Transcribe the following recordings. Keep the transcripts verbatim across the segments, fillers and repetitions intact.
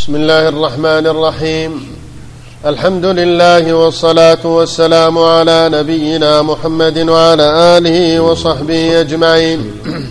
بسم الله الرحمن الرحيم. الحمد لله والصلاة والسلام على نبينا محمد وعلى آله وصحبه أجمعين.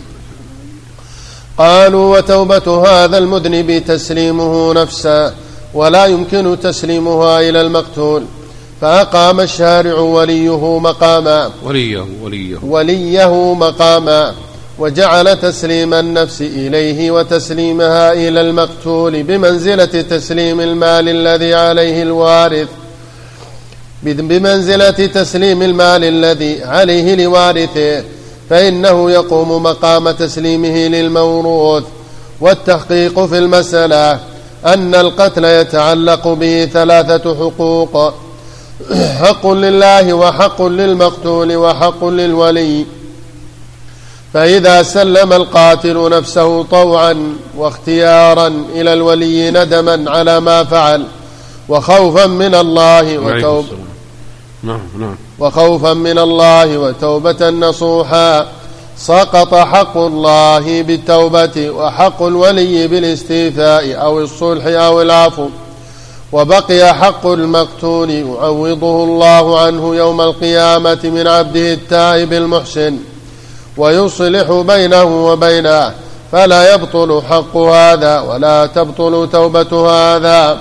قالوا: وتوبة هذا المذنب تسليمه نفسا، ولا يمكن تسليمها إلى المقتول، فأقام الشارع وليه مقاما وليه وليه وليه مقاما وجعل تسليم النفس إليه وتسليمها إلى المقتول بمنزلة تسليم المال الذي عليه الوارث بمنزلة تسليم المال الذي عليه لوارثه، فإنه يقوم مقام تسليمه للموروث. والتحقيق في المسألة أن القتل يتعلق به ثلاثة حقوق: حق لله وحق للمقتول وحق للولي. فإذا سلم القاتل نفسه طوعا واختيارا إلى الولي ندما على ما فعل وخوفا من الله وتوب وخوفا من الله وتوبة نصوحا، سقط حق الله بالتوبة وحق الولي بالاستيفاء أو الصلح أو العفو، وبقي حق المقتول يعوضه الله عنه يوم القيامة من عبده التائب المحسن ويصلح بينه وبينه، فلا يبطل حق هذا ولا تبطل توبة هذا.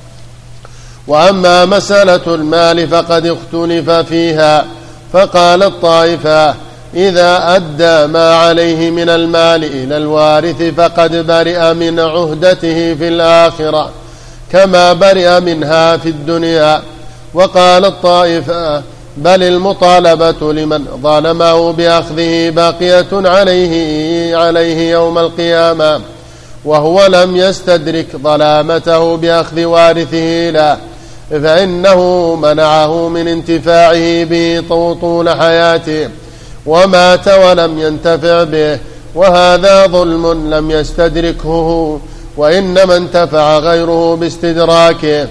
وأما مسألة المال فقد اختلف فيها، فقال الطائفة: إذا أدى ما عليه من المال إلى الوارث فقد برئ من عهدته في الآخرة كما برئ منها في الدنيا. وقال الطائفة: بل المطالبة لمن ظلمه بأخذه باقية عليه عليه يوم القيامة، وهو لم يستدرك ظلامته بأخذ وارثه له، فإنه منعه من انتفاعه به طول حياته ومات ولم ينتفع به، وهذا ظلم لم يستدركه، وإنما انتفع غيره باستدراكه.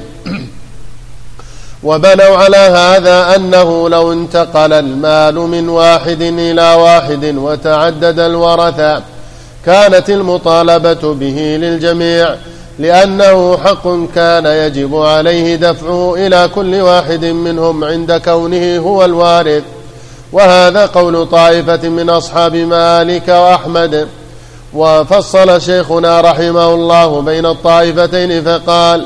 وبنوا على هذا أنه لو انتقل المال من واحد إلى واحد وتعدد الورثة كانت المطالبة به للجميع، لأنه حق كان يجب عليه دفعه إلى كل واحد منهم عند كونه هو الوارث. وهذا قول طائفة من أصحاب مالك وأحمد. وفصل شيخنا رحمه الله بين الطائفتين فقال: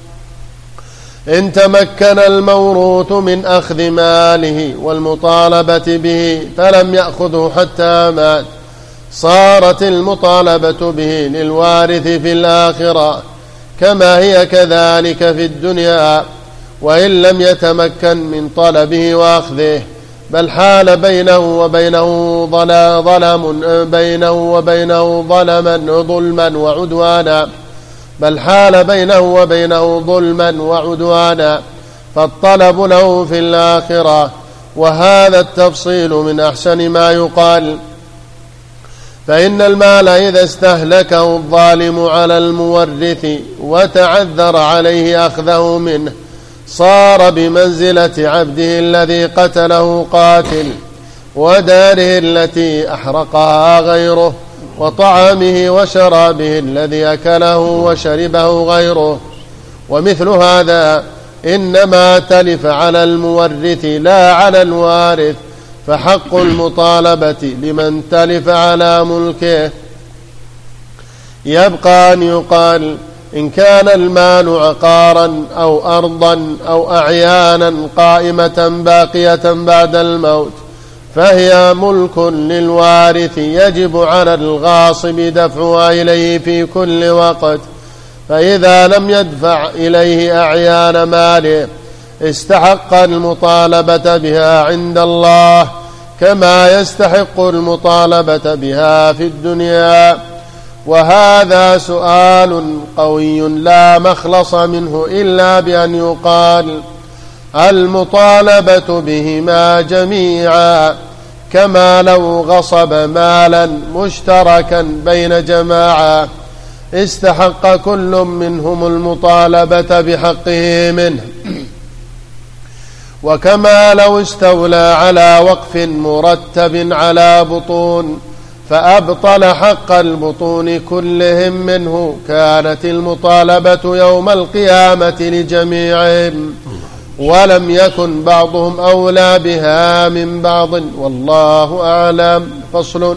إن تمكن الموروث من أخذ ماله والمطالبة به فلم يأخذه حتى مات، صارت المطالبة به للوارث في الآخرة كما هي كذلك في الدنيا، وإن لم يتمكن من طلبه وأخذه، بل حال بينه وبينه ظلم بينه وبينه ظلما ظلما وعدوانا بل حال بينه وبينه ظلما وعدوانا فالطلب له في الآخرة. وهذا التفصيل من أحسن ما يقال. فإن المال إذا استهلكه الظالم على المورث وتعذر عليه أخذه منه صار بمنزلة عبده الذي قتله قاتل، وداره التي أحرقها غيره، وطعامه وشرابه الذي أكله وشربه غيره. ومثل هذا إنما تلف على المورث لا على الوارث، فحق المطالبة لمن تلف على ملكه. يبقى أن يقال: إن كان المال عقارا أو أرضا أو أعيانا قائمة باقية بعد الموت فهي ملك للوارث، يجب على الغاصب دفعها إليه في كل وقت، فإذا لم يدفع إليه أعيان ماله استحق المطالبة بها عند الله كما يستحق المطالبة بها في الدنيا. وهذا سؤال قوي لا مخلص منه إلا بأن يقال: المطالبة بهما جميعا، كما لو غصب مالا مشتركا بين جماعة استحق كل منهم المطالبة بحقه منه. وكما لو استولى على وقف مرتب على بطون فأبطل حق البطون كلهم منه، كانت المطالبة يوم القيامة لجميعهم، ولم يكن بعضهم أولى بها من بعض، والله أعلم. فصل.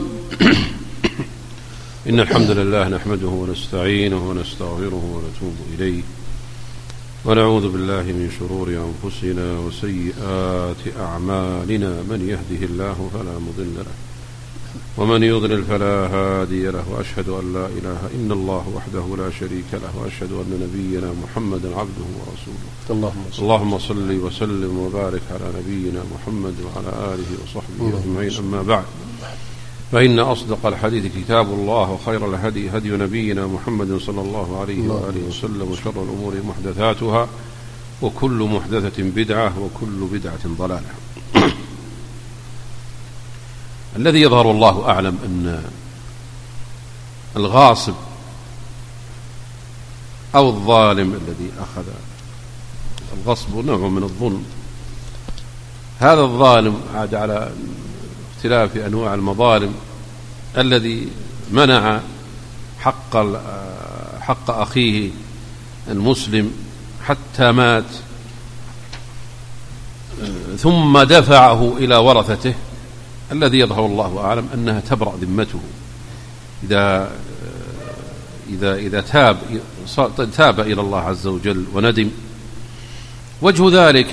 إن الحمد لله نحمده ونستعينه ونستغفره ونتوب إليه، ونعوذ بالله من شرور أنفسنا وسيئات أعمالنا، من يهده الله فلا مضل له ومن يضلل فلا هادي له، وأشهد أن لا إله إلا الله وحده لا شريك له، وأشهد أن نبينا محمدا عبده ورسوله. اللهم صل وسلم وبارك على نبينا محمد وعلى آله وصحبه أجمعين. أما بعد، فإن أصدق الحديث كتاب الله، وخير الهدي هدي نبينا محمد صلى الله عليه وآله وسلم، وشر الأمور محدثاتها، وكل محدثة بدعة، وكل بدعة ضلالة. الذي يظهر الله أعلم أن الغاصب أو الظالم الذي أخذ الغصب نوع من الظلم، هذا الظالم عاد على اختلاف أنواع المظالم، الذي منع حق حق أخيه المسلم حتى مات ثم دفعه إلى ورثته، الذي يظهر الله أعلم أنها تبرأ ذمته إذا إذا إذا تاب تاب إلى الله عز وجل وندم. وجه ذلك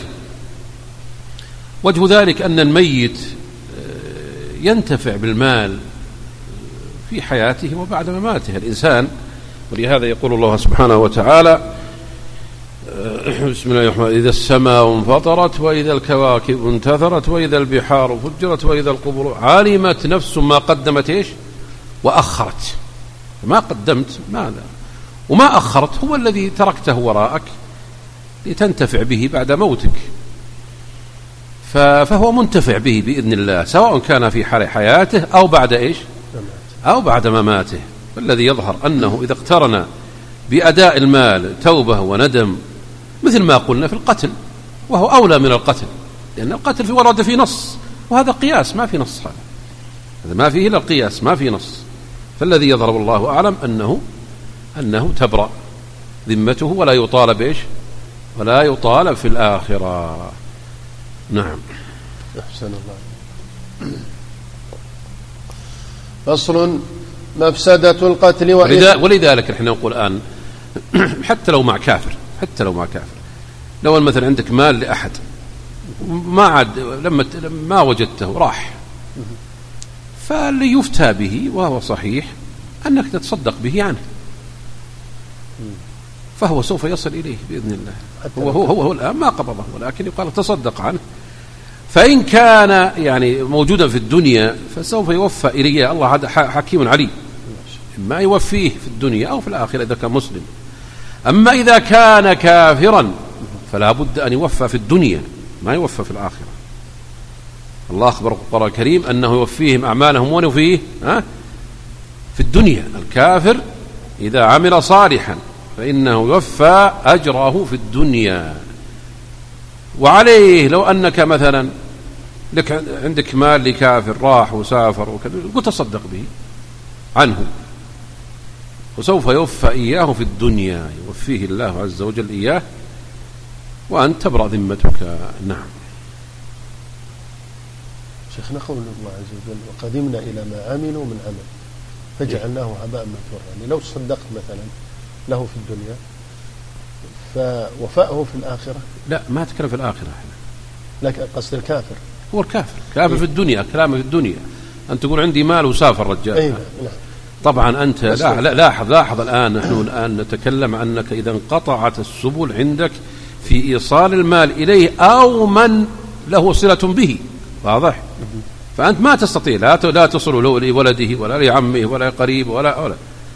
وجه ذلك أن الميت ينتفع بالمال في حياته وبعد مماته الإنسان، ولهذا يقول الله سبحانه وتعالى: بسم الله الرحمن الرحيم: إذا السماء انفطرت، وإذا الكواكب انتثرت، وإذا البحار فجرت، وإذا القبور علمت نفس ما قدمت إيش وأخرت. ما قدمت ماذا وما أخرت هو الذي تركته وراءك لتنتفع به بعد موتك، فهو منتفع به بإذن الله، سواء كان في حال حياته أو بعد إيش أو بعد مماته. والذي يظهر أنه إذا اقترن بأداء المال توبة وندم، مثل ما قلنا في القتل، وهو أولى من القتل، لأن القتل في ورد في نص، وهذا قياس ما في نص، هذا هذا ما فيه إلا القياس ما في نص. فالذي يظهر الله أعلم أنه أنه تبرأ ذمته، ولا يطالب إيش ولا يطالب في الآخرة. نعم. أحسن الله. فصل. مفسدة القتل وإذا ولذلك نحن نقول الآن حتى لو مع كافر حتى لو مع كافر لو مثلا عندك مال لأحد ما عاد لما ما وجدته راح، فاللي يفتى به وهو صحيح أنك تتصدق به عنه، فهو سوف يصل إليه بإذن الله. هو هو هو, هو الآن ما قبضه، ولكن يقال تصدق عنه، فإن كان يعني موجودا في الدنيا فسوف يوفى إليه. الله هذا حكيم عليم، ما يوفيه في الدنيا أو في الآخرة إذا كان مسلم. أما إذا كان كافرا فلا بد أن يوفى في الدنيا، ما يوفى في الآخرة. الله أخبر القرآن الكريم أنه يوفيهم أعمالهم ونفيه في الدنيا. الكافر إذا عمل صالحا فإنه يوفى أجره في الدنيا. وعليه لو أنك مثلا لك عندك مال لكافر راح وسافر وكذا، قل تصدق به عنه، وسوف يوفى إياه في الدنيا، يوفيه الله عز وجل إياه، وأن تبرأ ذمتك. نعم. شيخنا قول الله عز وجل: وقدمنا إلى ما عملوا من عمل فجعلناه هباء منثورا. يعني لو تصدقت مثلا له في الدنيا فوفاءه في الآخرة. لا، ما تكلم في الآخرة، لكن قصد الكافر هو الكافر كافر إيه؟ في الدنيا، كلامه في الدنيا. أنت تقول عندي مال وسافر رجال. أيه؟ نعم. طبعا أنت لا لا لاحظ لاحظ الآن نحن الآن نتكلم أنك إذا انقطعت السبل عندك في إيصال المال إليه أو من له صلة به، واضح؟ فأنت ما تستطيع لا لا تصل له لولده ولا لعمه ولا قريب ولا ولا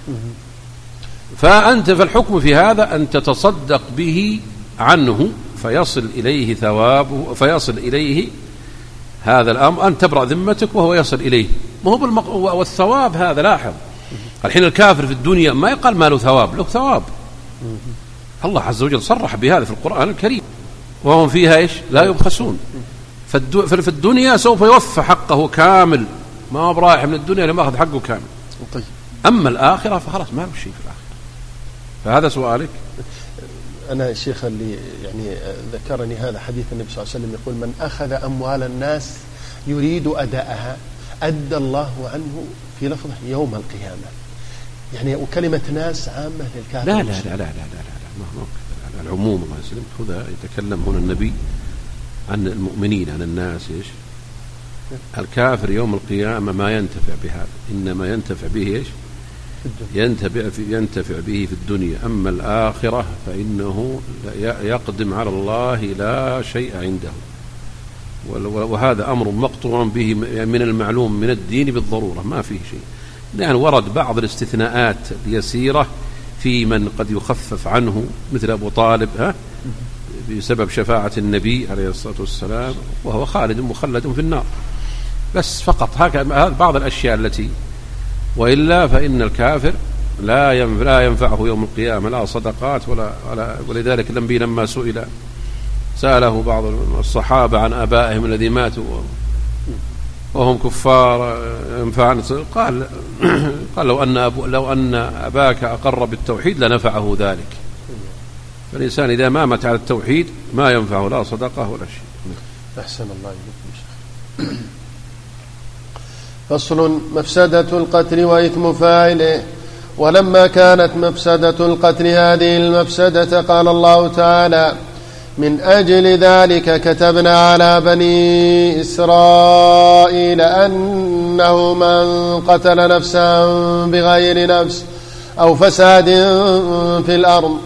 فأنت فالحكم في هذا أن تتصدق به عنه فيصل إليه ثوابه، فيصل إليه هذا الأمر، أن تبرأ ذمتك وهو يصل إليه. ما هو بالمق... والثواب هذا لاحظ الحين الكافر في الدنيا ما يقال ما له ثواب، له ثواب. الله عز وجل صرح بهذا في القرآن الكريم: وهم فيها إيش لا يبخسون. ففي الدنيا سوف يوفى حقه كامل ما هو برايح من الدنيا لما أخذ حقه كامل. طيب. أما الآخرة فخلاص ما له شيء في الآخرة. فهذا سؤالك. أنا الشيخ اللي يعني ذكرني هذا حديث النبي صلى الله عليه وسلم يقول: من أخذ أموال الناس يريد أداءها أدى الله عنه في لفظه يوم القيامة. يعني وكلمة ناس عامة للكافر. لا لا لا لا لا لا لا ما هو العموم. الله يسلمك. هذا يتكلم هنا النبي عن المؤمنين، عن الناس. إيش الكافر يوم القيامة ما ينتفع بهذا، إنما ينتفع به إيش ينتفع, ينتفع به في الدنيا. أما الآخرة فإنه يقدم على الله لا شيء عنده، وهذا أمر مقطوع به من المعلوم من الدين بالضرورة، ما فيه شيء. يعني ورد بعض الاستثناءات اليسيرة في من قد يخفف عنه، مثل أبو طالب ها بسبب شفاعة النبي عليه الصلاة والسلام، وهو خالد مخلد في النار بس فقط. هكذا بعض الأشياء التي، وإلا فإن الكافر لا لا ينفعه يوم القيامة لا صدقات ولا, ولا ولذلك النبي لما سئل سأله بعض الصحابة عن آبائهم الذي ماتوا وهم كفار ينفعن، قال قال لو أن أبو لو أن أباك أقر بالتوحيد لنفعه ذلك. فالإنسان إذا ما مات على التوحيد ما ينفعه لا صدقة ولا شيء. أحسن الله إليكم. فصل: مفسدة القتل وإثم فاعله. ولما كانت مفسدة القتل هذه المفسدة قال الله تعالى: من أجل ذلك كتبنا على بني إسرائيل أنه من قتل نفسا بغير نفس أو فساد في الأرض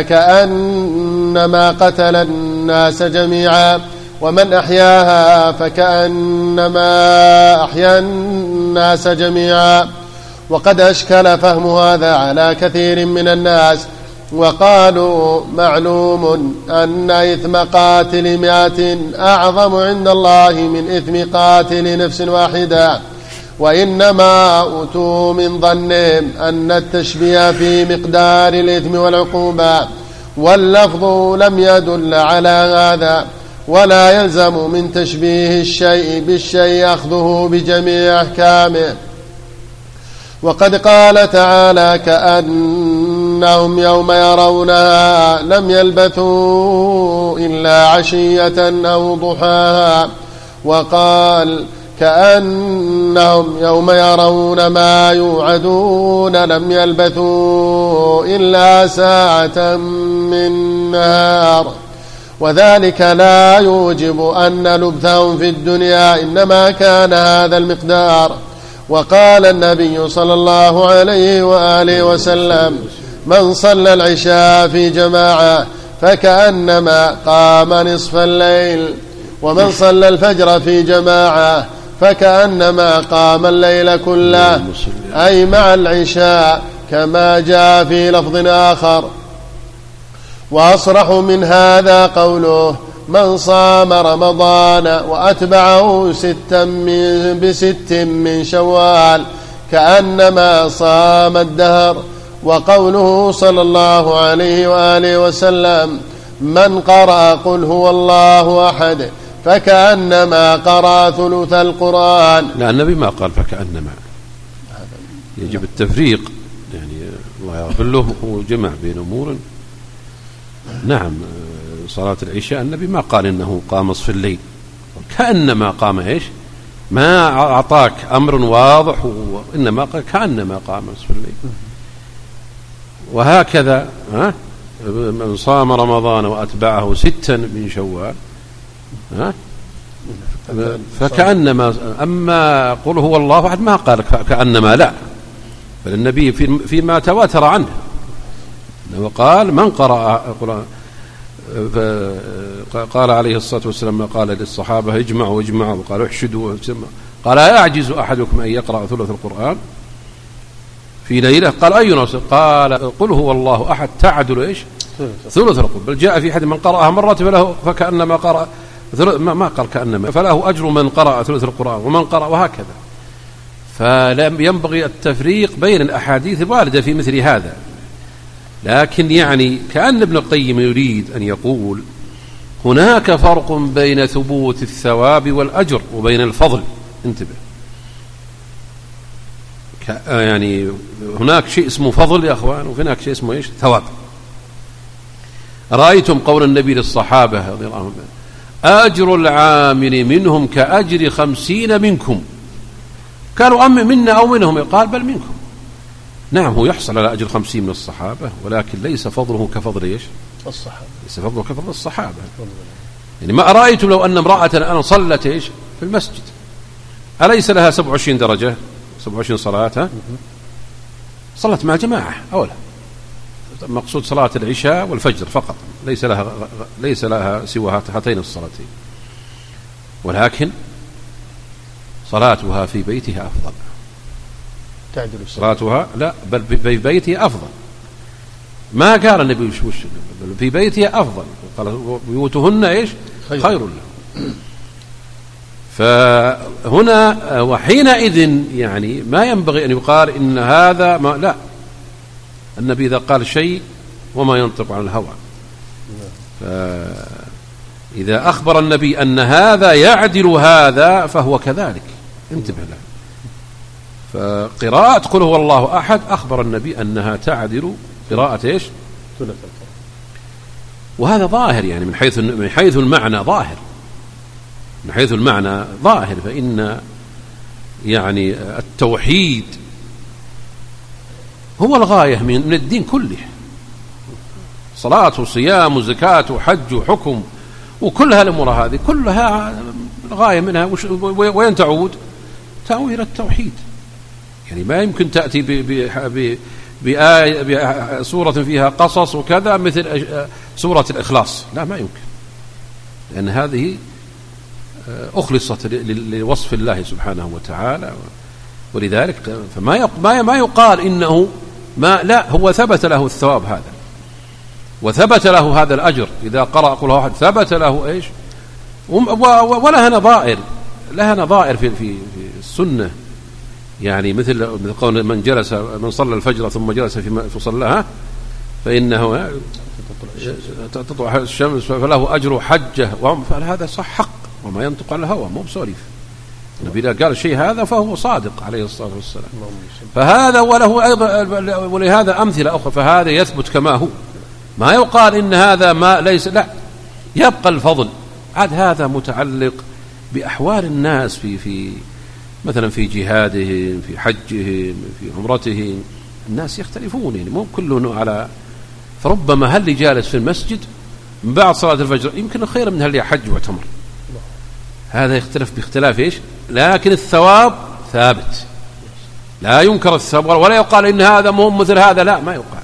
فكأنما قتل الناس جميعا، ومن أحياها فكأنما أحيا الناس جميعا. وقد أشكل فهم هذا على كثير من الناس، وقالوا: معلوم أن إثم قاتل مئة أعظم عند الله من إثم قاتل نفس واحدة، وإنما أتوا من ظنهم أن التشبيه في مقدار الإثم والعقوبة، واللفظ لم يدل على هذا، ولا يلزم من تشبيه الشيء بالشيء أخذه بجميع أحكامه. وقد قال تعالى: كأنهم يوم يرونها لم يلبثوا إلا عشية أو ضحاها. وقال: كأنهم يوم يرون ما يوعدون لم يلبثوا إلا ساعة من نهار. وذلك لا يوجب أن لبثهم في الدنيا إنما كان هذا المقدار. وقال النبي صلى الله عليه وآله وسلم: من صلى العشاء في جماعة فكأنما قام نصف الليل، ومن صلى الفجر في جماعة فكأنما قام الليل كله، أي مع العشاء، كما جاء في لفظ آخر. وأصرح من هذا قوله: من صام رمضان وأتبعه ستا من بست من شوال كأنما صام الدهر. وقوله صلى الله عليه وآله وسلم: من قرأ قل هو الله أحد فكأنما قرأ ثلث القرآن. لا، النبي ما قال فكأنما، يجب التفريق، يعني الله يغفر له، هو جمع بين أمور. نعم، صلاة العشاء النبي ما قال إنه قام نصف الليل، كأنما قام إيش، ما أعطاك أمر واضح، وإنما قال كأنما قام نصف الليل. وهكذا ها من صام رمضان وأتبعه ستا من شوال ها فكأنما. أما قل هو الله أحد ما قال كأنما، لا، فالنبي فيما تواتر عنه وقال: من قرأ القرآن، قال عليه الصلاة والسلام: قال للصحابة: اجمعوا اجمعوا، وقالوا احشدوا، قال: يعجز أحدكم أن يقرأ ثلث القرآن في ليلة؟ قال: أي نص؟ قال: قل هو الله أحد تعدل إيش ثلث القرآن. بل جاء في حد من قرأها مرة فله فكأنما قرأ، ما قال كأنما، فله أجر من قرأ ثلث القرآن ومن قرأ، وهكذا. فلم ينبغي التفريق بين الأحاديث الواردة في مثل هذا. لكن يعني كأن ابن القيم يريد أن يقول هناك فرق بين ثبوت الثواب والأجر وبين الفضل. انتبه، يعني هناك شيء اسمه فضل يا أخوان، وهناك شيء اسمه إيش؟ ثواب. رأيتم قول النبي للصحابة رضي الله عنهم: أجر العامل منهم كأجر خمسين منكم. قالوا أم منا أو منهم؟ قال بل منكم. نعم، هو يحصل على أجر خمسين من الصحابة، ولكن ليس فضله كفضل إيش؟ الصحابة. ليس فضله كفضل الصحابة. يعني ما أرأيتم لو أن امرأة أنا صلت إيش في المسجد، أليس لها سبع وعشرين درجة، سبع وعشرين صلاة؟ ها؟ صلت مع جماعة أولا، مقصود صلاة العشاء والفجر فقط، ليس لها ليس لها سوى هاتين الصلاتين، ولكن صلاتها في بيتها أفضل. تعدل صلاتها لا بل في بيتها أفضل. ما قال النبي وش وش في بيتها أفضل، قال بيوتهن إيش؟ خير, خير لهم. فهنا وحينئذ يعني ما ينبغي أن يقال إن هذا ما لا، النبي إذا قال شيء وما ينطق عن الهوى. فإذا أخبر النبي أن هذا يعدل هذا فهو كذلك، انتبه له. فقراءة قل هو الله أحد أخبر النبي أنها تعدل قراءة إيش؟ وهذا ظاهر، يعني من حيث من حيث المعنى ظاهر، من حيث المعنى ظاهر. فإن يعني التوحيد هو الغاية من الدين كله، صلاة وصيام وزكاة وحج وحكم وكل هالأمور هذه كلها الغاية منها وين تعود؟ تعود إلى التوحيد. يعني ما يمكن تأتي بآية بسورة فيها قصص وكذا مثل سورة الإخلاص، لا ما يمكن، لأن هذه أخلصت لوصف الله سبحانه وتعالى. ولذلك فما ما يقال إنه ما لا، هو ثبت له الثواب هذا وثبت له هذا الأجر إذا قرأ قل هو أحد، ثبت له إيش؟ ولها نظائر، لها نظائر في في السنة، يعني مثل قول من جلس من صلى الفجر ثم جلس في صلاها فإنه تطلع الشمس فله أجر حجة، فهذا صح حق وما ينطق عن الهوى، مو بسولف. النبي إذا قال شيء هذا فهو صادق عليه الصلاة والسلام. فهذا وله أيضا ولهذا أمثلة أخرى، فهذا يثبت كما هو، ما يقال إن هذا ما ليس، لا، يبقى الفضل. عاد هذا متعلق بأحوال الناس في في مثلا في جهادهم، في حجهم، في عمرتهم، الناس يختلفون، يعني مو كله على. فربما هل جالس في المسجد من بعد صلاة الفجر يمكن خير من هل حج واعتمر، هذا يختلف باختلاف إيش، لكن الثواب ثابت، لا ينكر الثواب ولا يقال إن هذا مو مثل هذا، لا ما يقال.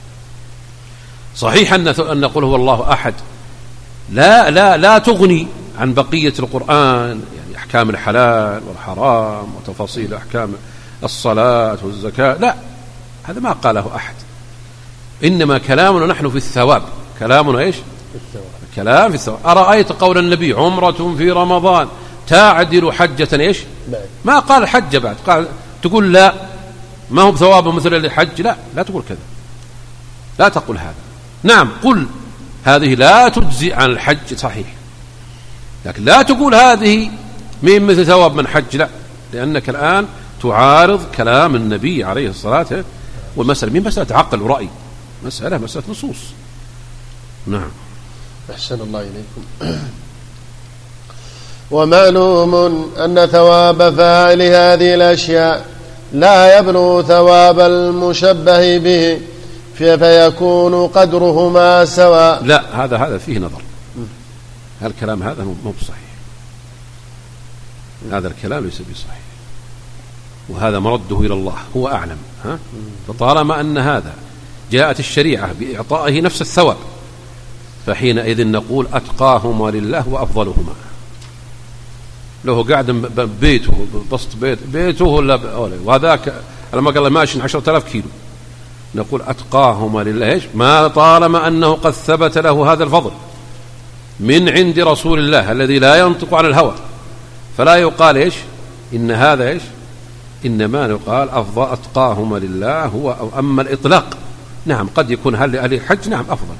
صحيح أن أن نقول هو الله أحد لا لا لا تغني عن بقية القرآن، يعني أحكام الحلال والحرام وتفاصيل أحكام الصلاة والزكاة، لا، هذا ما قاله أحد. إنما كلامنا نحن في الثواب، كلامنا إيش؟ كلام في الثواب. أرأيت قول النبي عمرة في رمضان تعدل حجة إيش؟ ما قال حجة بعد، قال تقول لا ما هو بثواب مثل الحج، لا لا تقول كذا، لا تقول هذا. نعم قل هذه لا تجزي عن الحج صحيح، لكن لا تقول هذه من مثل ثواب من حج، لا، لأنك الآن تعارض كلام النبي عليه الصلاة والمسألة من مسألة عقل ورأي، مسألة مسألة نصوص. نعم. أحسن الله إليكم. ومعلوم أن ثواب فاعل هذه الأشياء لا يبلغ ثواب المشبه به فيكون قدرهما سواء. لا، هذا هذا فيه نظر، هالكلام هذا مو بصحيح، هذا الكلام ليس بصحيح، وهذا مرده إلى الله هو أعلم. ها؟ فطالما أن هذا جاءت الشريعة بإعطائه نفس الثواب فحينئذ نقول أتقاهما لله وأفضلهما. له قاعد بيته بسط بيت بيته ولا وهذاك لما قال ماشي عشرة آلاف كيلو، نقول أتقاهما لله إيش؟ ما طالما أنه قد ثبت له هذا الفضل من عند رسول الله الذي لا ينطق عن الهوى، فلا يقال إيش إن هذا إيش، إنما يقال أفضل أتقاهما لله هو. أو أما الإطلاق نعم قد يكون هل لأهل حج نعم أفضل،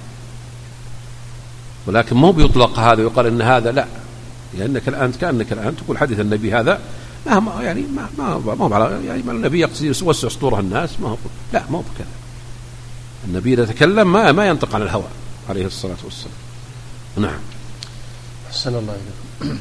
ولكن مو بيطلق هذا ويقال إن هذا لا، لأنك الآن كأنك الآن تقول حديث النبي هذا ما يعني ما ما ما على يعني ما النبي يقصد يوسع صدور الناس، ما هو لا ما هو بكذا. النبي إذا تكلم ما ما ينطق عن الهوى عليه الصلاة والسلام. نعم. أحسن الله إليكم.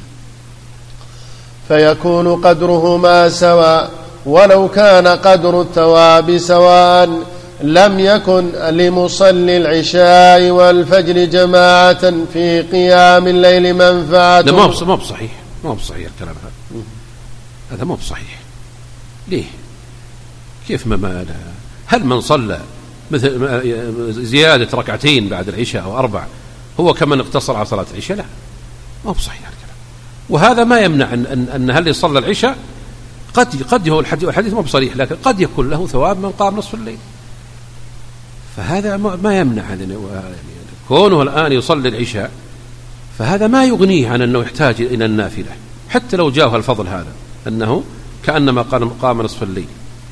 فيكون قدرهما سواء، ولو كان قدر الثواب سواء لم يكن لمصلي العشاء والفجر جماعة في قيام الليل منفعة. لا ما ما بصحيح، ما بصحيح الكلام هذا، هذا ما بصحيح. ليه؟ كيف ما ما هل من صلى مثل زيادة ركعتين بعد العشاء أو أربع هو كمن اقتصر على صلاة العشاء؟ لا، ما بصحيح الكلام. وهذا ما يمنع أن أن, أن هل يصلى العشاء قد قد هو الحديث ما بصريح، لكن قد يكون له ثواب من قام نصف الليل. فهذا ما يمنع يعني كونه الآن يصلي العشاء، فهذا ما يغنيه عن أنه يحتاج إلى النافلة حتى لو جاءه الفضل هذا، أنه كأنما قام نصف الليل.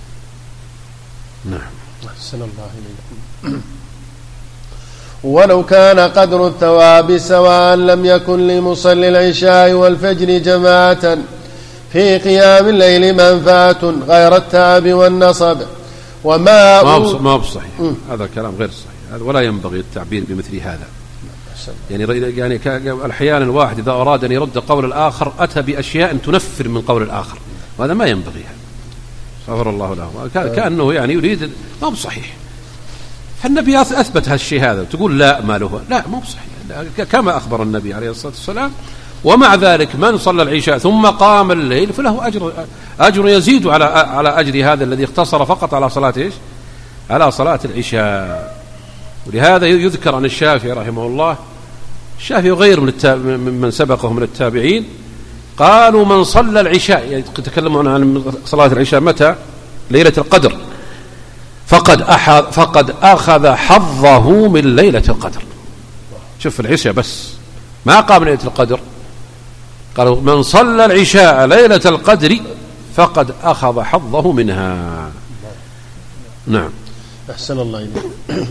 نعم. أحسن الله إليكم. ولو كان قدر الثواب سواء لم يكن لمصلي العشاء والفجر جماعة في قيام الليل منفعة غير التعب والنصب. وما ما هو صحيح، هذا كلام غير صحيح، هذا ولا ينبغي التعبير بمثل هذا. يعني يعني أحيانا الواحد إذا أراد أن يرد قول الآخر أتى بأشياء تنفر من قول الآخر، وهذا ما ينبغي. غفر الله له. كأنه يعني يريد، ما هو صحيح. فالنبي أثبت هالشيء هذا، تقول لا ما له، لا ما هو صحيح كما أخبر النبي عليه الصلاة والسلام. ومع ذلك من صلى العشاء ثم قام الليل فله أجر أجر يزيد على على أجر هذا الذي اقتصر فقط على صلاة إيش؟ على صلاة العشاء. ولهذا يذكر عن الشافعي رحمه الله، الشافعي غير من من سبقه من التابعين، قالوا من صلى العشاء، يعني تكلمون عن صلاة العشاء متى؟ ليلة القدر، فقد فقد أخذ حظه من ليلة القدر. شوف العشاء بس، ما قام ليلة القدر، قالوا من صلى العشاء ليلة القدر فقد أخذ حظه منها. نعم. أحسن الله إليك.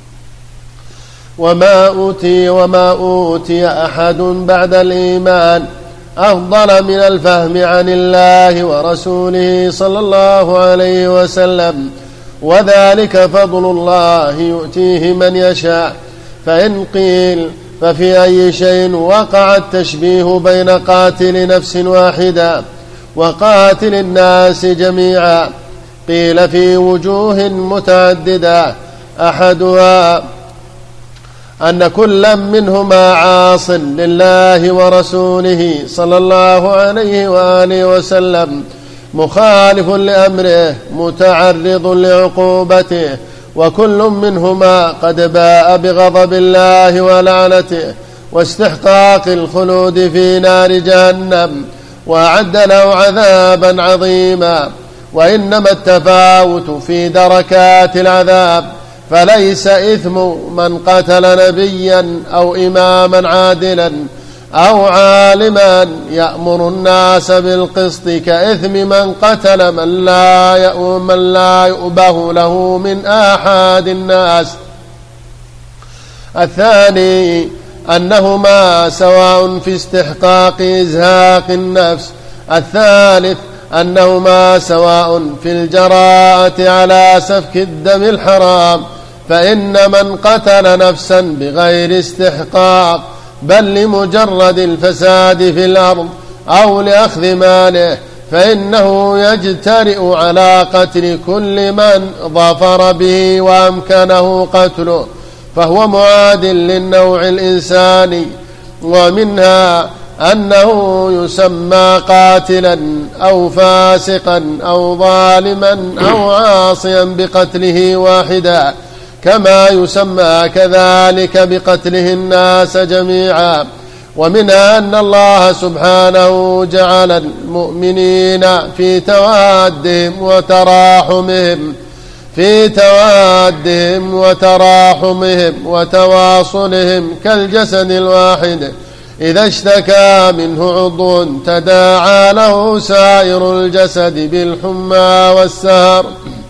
وما أوتي وما أوتي أحد بعد الإيمان أفضل من الفهم عن الله ورسوله صلى الله عليه وسلم، وذلك فضل الله يؤتيه من يشاء. فإن قيل ففي أي شيء وقع التشبيه بين قاتل نفس واحدة وقاتل الناس جميعا؟ قيل في وجوه متعددة، أحدها أن كل منهما عاص لله ورسوله صلى الله عليه وآله وسلم، مخالف لأمره، متعرض لعقوبته، وكل منهما قد باء بغضب الله ولعنته واستحقاق الخلود في نار جهنم، وأعد له عذابا عظيما. وإنما التفاوت في دركات العذاب، فليس إثم من قتل نبيا أو إماما عادلا أو عالما يأمر الناس بالقسط كإثم من قتل من لا من لا يؤبه له من آحاد الناس. الثاني أنهما سواء في استحقاق إزهاق النفس. الثالث أنهما سواء في الجراءة على سفك الدم الحرام، فإن من قتل نفسا بغير استحقاق بل لمجرد الفساد في الأرض أو لأخذ ماله فإنه يجترئ على قتل كل من ظفر به وأمكنه قتله، فهو معاد للنوع الإنساني. ومنها أنه يسمى قاتلا أو فاسقا أو ظالما أو عاصيا بقتله واحدا، كما يسمى كذلك بقتله الناس جميعا. ومنها أن الله سبحانه جعل المؤمنين في توادهم وتراحمهم في توادهم وتراحمهم وتواصلهم كالجسد الواحد، إذا اشتكى منه عضو تداعى له سائر الجسد بالحمى والسهر.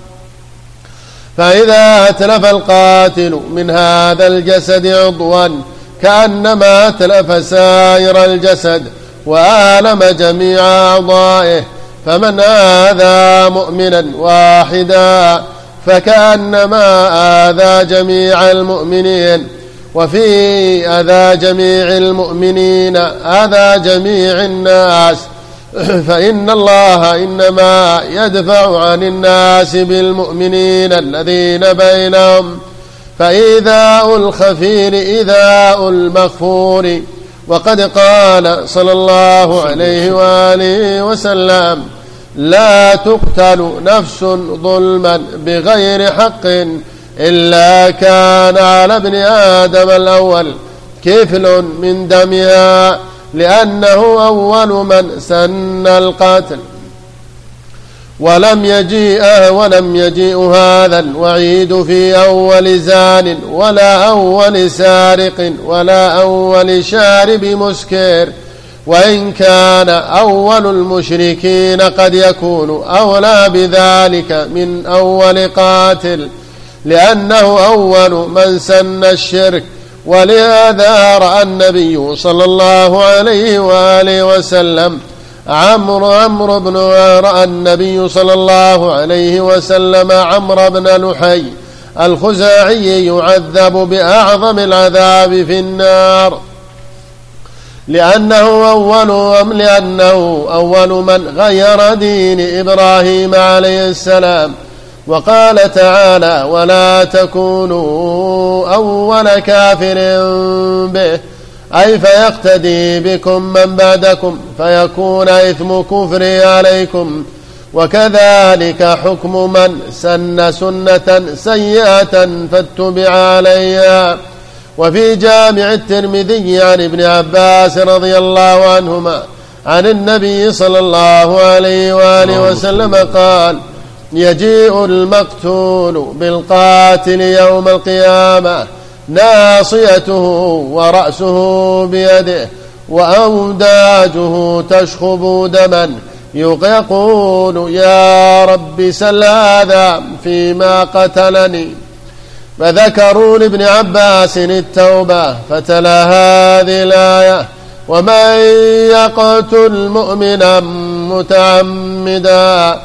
فإذا أتلف القاتل من هذا الجسد عضوا كأنما أتلف سائر الجسد وآلم جميع أعضائه، فمن آذى مؤمنا واحدا فكأنما آذى جميع المؤمنين. وفي أذى جميع المؤمنين أذى جميع الناس، فإن الله إنما يدفع عن الناس بالمؤمنين الذين بينهم، فإيذاء الخفير إيذاء المغفور. وقد قال صلى الله عليه وآله وسلم: لا تقتل نفس ظلما بغير حق إلا كان على ابن آدم الأول كفل من دمها، لأنه أول من سن القتل. ولم يجيء ولم يجيء هذا الوعيد في أول زان ولا أول سارق ولا أول شارب مسكر، وإن كان أول المشركين قد يكون أولى بذلك من أول قاتل، لأنه أول من سن الشرك. ولهذا رأى النبي صلى الله عليه وآله وسلم عمرو عمرو بن رأى النبي صلى الله عليه وسلم عمرو بن لحي الخزاعي يعذب بأعظم العذاب في النار، لأنه أول لأنه أول من غير دين إبراهيم عليه السلام. وقال تعالى: ولا تكونوا أول كافر به، أي فيقتدي بكم من بعدكم فيكون إثم كفري عليكم. وكذلك حكم من سن سنة سيئة فاتبع عليها. وفي جامع الترمذي عن ابن عباس رضي الله عنهما عن النبي صلى الله عليه وآله وسلم قال: يجيء المقتول بالقاتل يوم القيامة ناصيته ورأسه بيده وأوداجه تشخب دما، يقول: يا رب سل هذا فيما قتلني. فذكروا لابن عباس التوبة فتلا هذه الآية: ومن يقتل مؤمنا متعمدا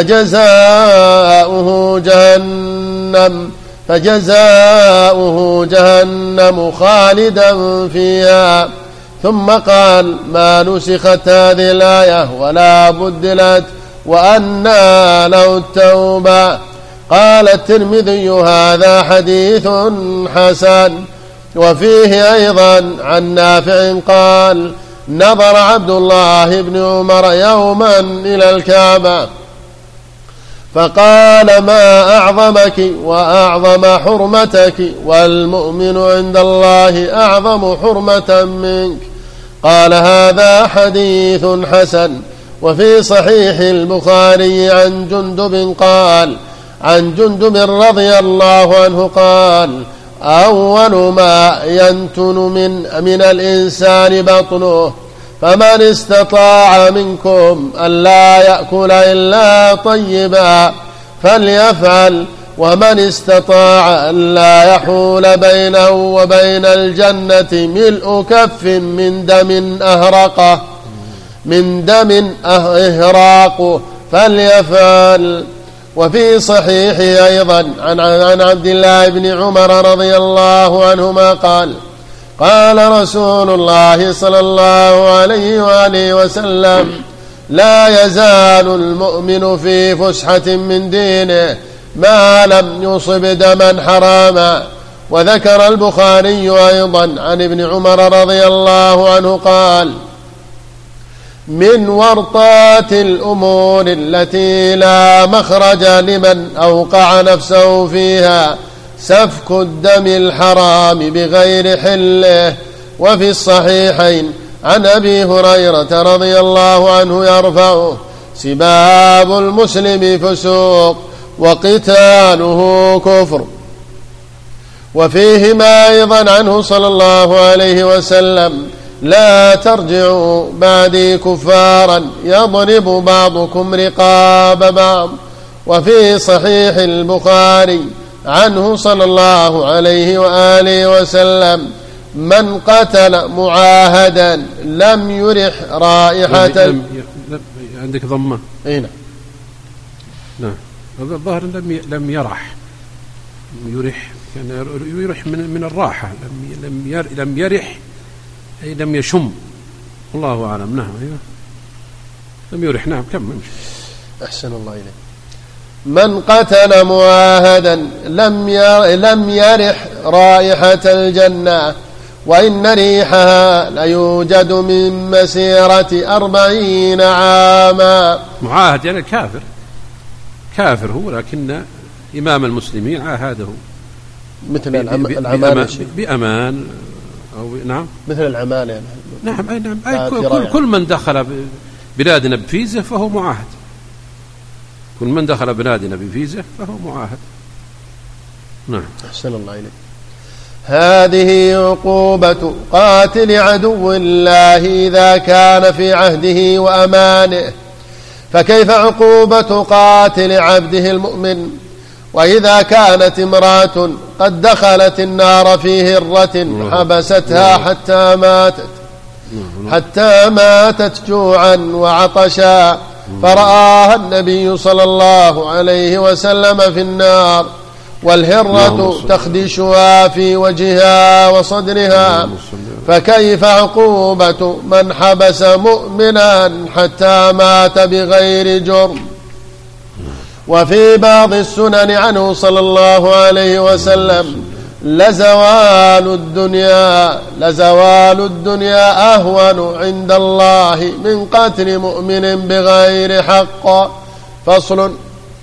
فجزاؤه جهنم فجزاؤه جهنم خالدا فيها. ثم قال: ما نسخت هذه الآية ولا بدلت وأنى له التوبة. قال الترمذي: هذا حديث حسن. وفيه أيضا عن نافع قال: نظر عبد الله بن عمر يوما إلى الكعبة فقال: ما أعظمك وأعظم حرمتك، والمؤمن عند الله أعظم حرمة منك. قال: هذا حديث حسن. وفي صحيح البخاري عن جندب قال عن جندب رضي الله عنه قال: أول ما ينتن من, من الإنسان بطنه، فمن استطاع منكم ألا يأكل إلا طيبا فليفعل، ومن استطاع ألا يحول بينه وبين الجنة ملء كف من دم أهرقه من دم إهراقه فليفعل. وفي صحيح أيضا عن, عن عبد الله بن عمر رضي الله عنهما قال: قال رسول الله صلى الله عليه وآله وسلم: لا يزال المؤمن في فسحة من دينه ما لم يصب دما حراما. وذكر البخاري أيضا عن ابن عمر رضي الله عنه قال: من ورطات الأمور التي لا مخرج لمن أوقع نفسه فيها سفك الدم الحرام بغير حله. وفي الصحيحين عن أبي هريرة رضي الله عنه يرفعه: سباب المسلم فسوق وقتاله كفر. وفيهما أيضا عنه صلى الله عليه وسلم: لا ترجعوا بعدي كفارا يضرب بعضكم رقاب بعض. وفي صحيح البخاري عنه صلى الله عليه وآله وسلم: من قتل معاهدا لم يرح رائحة لم عندك ضمة؟ اي نعم. نعم. الظاهر لم لم يرح يرح كان يرح من من الراحة، لم لم لم يرح أي لم يشم، الله أعلم. نعم أيوه لم يرح. نعم كم. أحسن الله إليك. من قتل معاهدا لم لم يرح رائحة الجنة، وإن ريحها ليوجد من مسيرة أربعين عاما. معاهد يعني كافر، كافر هو، لكن إمام المسلمين عاهده مثل العمالة بأمان أو نعم مثل العمالة يعني. نعم أي نعم أي كل, كل من دخل بلادنا بفيزة فهو معاهد، كل من دخل بلادنا بفيزة فهو معاهد. نعم. أحسن الله إليك. هذه عقوبة قاتل عدو الله إذا كان في عهده وأمانه، فكيف عقوبة قاتل عبده المؤمن وإذا كانت امرأة قد دخلت النار في هرة حبستها حتى ماتت حتى ماتت جوعا وعطشا، فرآها النبي صلى الله عليه وسلم في النار والهرة تخدشها في وجهها وصدرها، فكيف عقوبة من حبس مؤمنا حتى مات بغير جرم؟ وفي بعض السنن عنه صلى الله عليه وسلم لزوال الدنيا لزوال الدنيا أهون عند الله من قتل مؤمن بغير حق. فصل.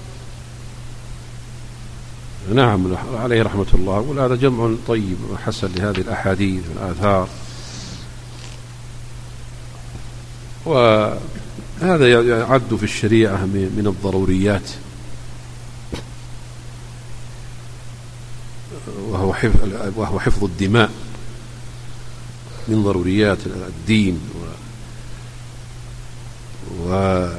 نعم عليه رحمة الله. وهذا جمع طيب وحسن لهذه الأحاديث والآثار، وهذا يعد في الشريعة من الضروريات، وهو حفظ, وهو حفظ الدماء من ضروريات الدين. و, و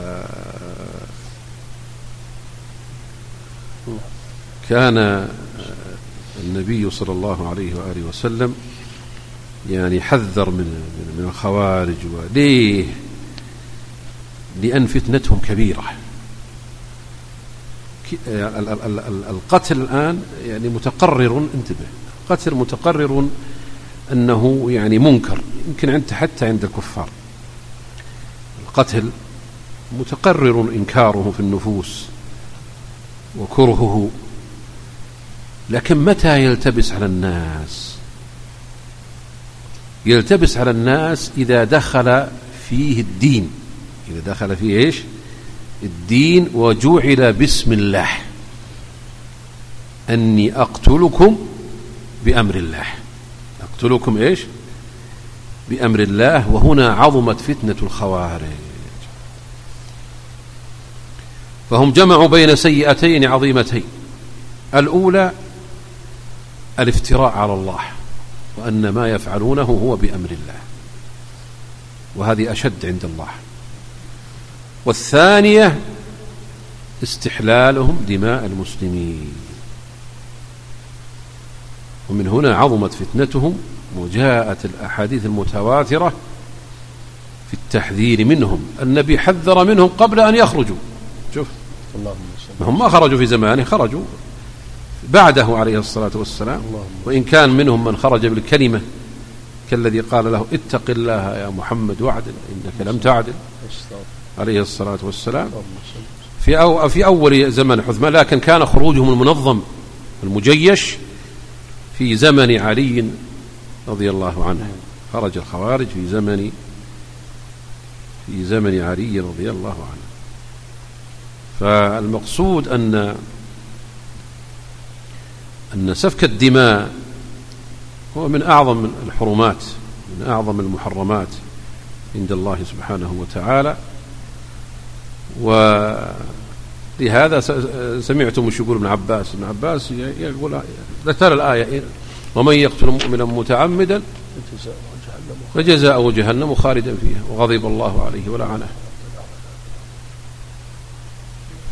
كان النبي صلى الله عليه وآله وسلم يعني حذر من من الخوارج. وليه؟ لأن فتنتهم كبيرة. القتل الآن يعني متقرر، انتبه، قتل متقرر أنه يعني منكر، يمكن عند حتى عند الكفار. القتل متقرر إنكاره في النفوس وكرهه، لكن متى يلتبس على الناس؟ يلتبس على الناس إذا دخل فيه الدين، إذا دخل فيه إيش؟ الدين، وجعل باسم الله، أني أقتلكم بأمر الله، أقتلكم إيش؟ بأمر الله. وهنا عظمت فتنة الخوارج، فهم جمعوا بين سيئتين عظيمتين. الأولى الافتراء على الله، وأن ما يفعلونه هو بأمر الله، وهذه أشد عند الله. والثانية استحلالهم دماء المسلمين، ومن هنا عظمت فتنتهم، وجاءت الأحاديث المتواترة في التحذير منهم. النبي حذر منهم قبل أن يخرجوا. شوف هم ما خرجوا في زمانه، خرجوا بعده عليه الصلاة والسلام، وإن كان منهم من خرج بالكلمة كالذي قال له اتق الله يا محمد واعدل إنك لم تعدل عليه الصلاة والسلام في, أو في أول زمن عثمان. لكن كان خروجهم المنظم المجيش في زمن علي رضي الله عنه. خرج الخوارج في زمن في زمن علي رضي الله عنه. فالمقصود أن أن سفك الدماء هو من أعظم الحرمات، من أعظم المحرمات عند الله سبحانه وتعالى. ولهذا سمعتم وش يقول ابن عباس ابن عباس يقول ذكر الآية ومن يقتل مؤمنا متعمدا فجزاؤه جهنم خالدا فيها وغضب الله عليه ولعنه. ف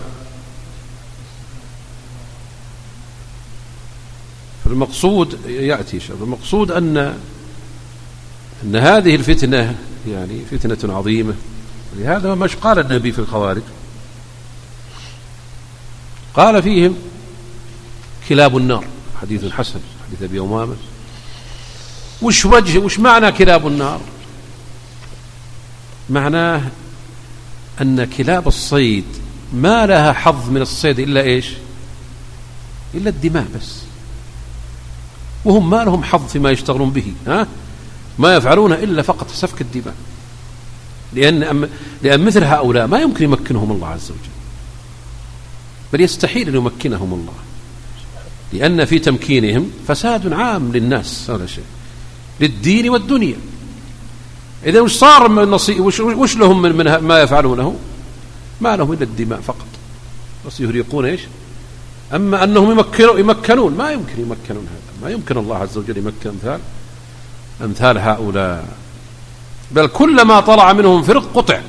فالمقصود يأتي شاب المقصود أن أن هذه الفتنة يعني فتنة عظيمة، لهذا مش قال النبي في الخوارج؟ قال فيهم كلاب النار، حديث حسن، حديث أبي أمامة. وش وجه وش معنى كلاب النار؟ معناه أن كلاب الصيد ما لها حظ من الصيد إلا إيش؟ إلا الدماء بس، وهم ما لهم حظ فيما يشتغلون به، ها؟ ما يفعلون إلا فقط سفك الدماء، لأن لأن مثل هؤلاء ما يمكن يمكنهم الله عز وجل، بل يستحيل أن يمكنهم الله، لأن في تمكينهم فساد عام للناس، هذا شيء للدين والدنيا. إذا وش صار من النصيب؟ وش, وش لهم من, من ما يفعلونه؟ ما لهم إلا الدماء فقط، بس يهريقون إيش؟ أما أنهم يمكنون, يمكنون ما يمكن يمكنون هذا، ما يمكن الله عز وجل يمكن أمثال أمثال هؤلاء، بل كلما طلع منهم فرق قطع